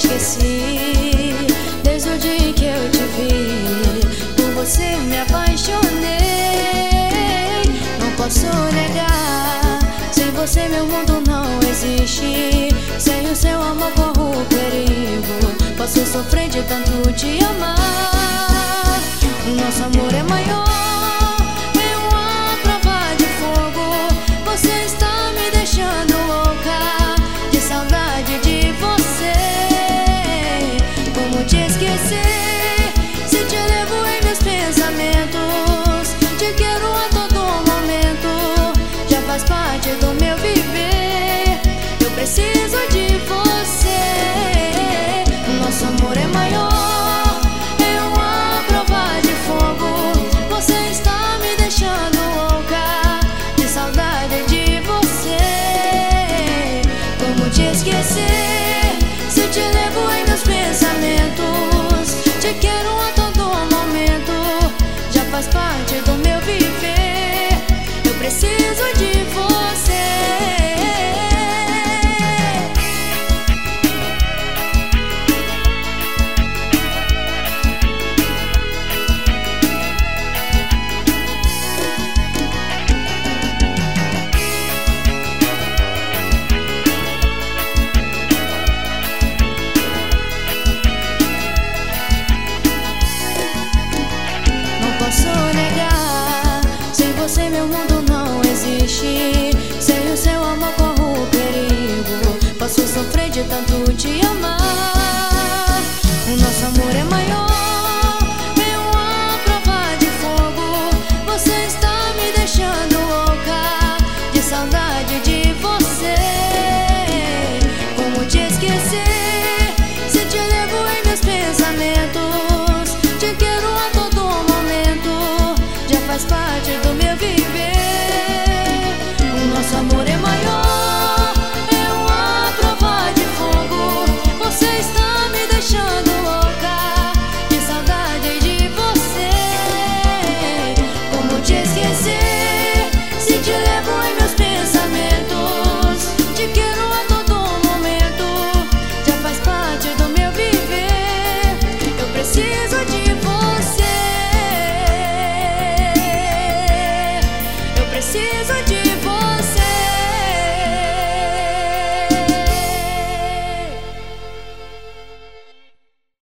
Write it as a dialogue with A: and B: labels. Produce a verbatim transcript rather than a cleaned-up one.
A: esqueci. Desde o dia em que eu te vi, por você me apaixonei. Não posso negar, sem você meu mundo não existe. Sem o seu amor corro perigo, posso sofrer de tanto te amar. O nosso amor é maior, é uma prova de fogo. Você está me deixando louca, de saudade de você. Como te esquecer, se te levo em meus pensamentos. Te quero a todo momento, já faz parte do meu viver. Eu preciso de você. O nosso amor é maior, é uma prova de fogo. Você está me deixando louca, de saudade de você. Como te esquecer, se te levo em meus pensamentos. Te quero a todo momento, já faz parte do meu viver. Eu preciso de você. Posso negar, sem você meu mundo não existe. Sem o seu amor corro perigo, posso sofrer de tanto te amar.